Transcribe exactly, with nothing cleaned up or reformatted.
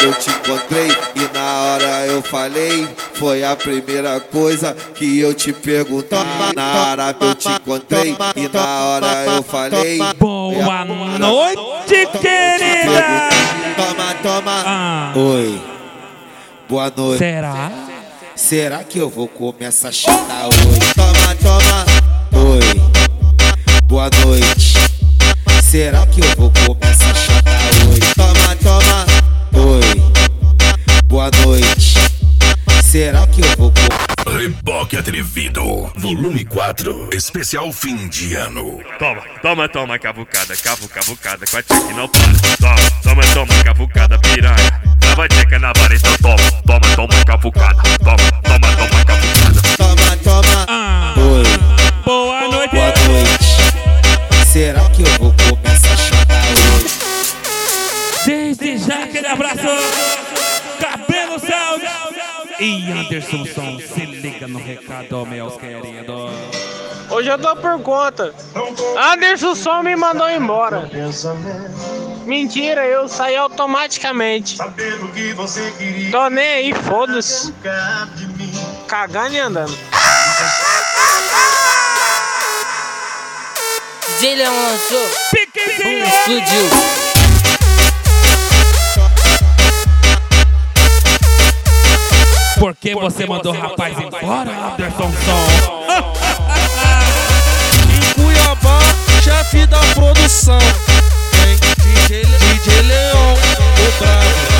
eu te encontrei e na hora eu falei. Foi a primeira coisa que eu te perguntei. Na hora eu te encontrei e na hora eu falei. Boa noite, querida. Toma, toma. Ah. Oi. Boa noite. Será? Será que eu vou comer essa chata hoje? Toma, toma. Oi. Boa noite. Será que eu vou comer essa chata hoje? Toma, toma. Oi. Boa noite. Será que eu vou comer? Reboque Atrevido, volume quatro, especial fim de ano. Toma, toma, toma, cavucada, cavu, cavucada, com a tia que não para. Toma, toma, toma, cavucada, piranha. Leva a tcheca na vara, então toma, toma, toma, cavucada. Toma, toma, toma, cavucada. Toma, toma. Ah. Oi. Boa noite. Boa noite. Será que eu vou comer essa chata hoje? Desde já aquele abraço. Cabelo Sound e Anderson Som, se liga no recado, meus queridos. Hoje eu dou por conta. Anderson Som me mandou embora. Mentira, eu saí automaticamente. Tô nem aí, foda-se. Cagando e andando. D J Leão lançou Piquezinho. Explodiu. Por que você mandou o rapaz embora, Anderson Som? Em Cuiabá, chefe da produção. Tem D J, D J Leão, o bravo.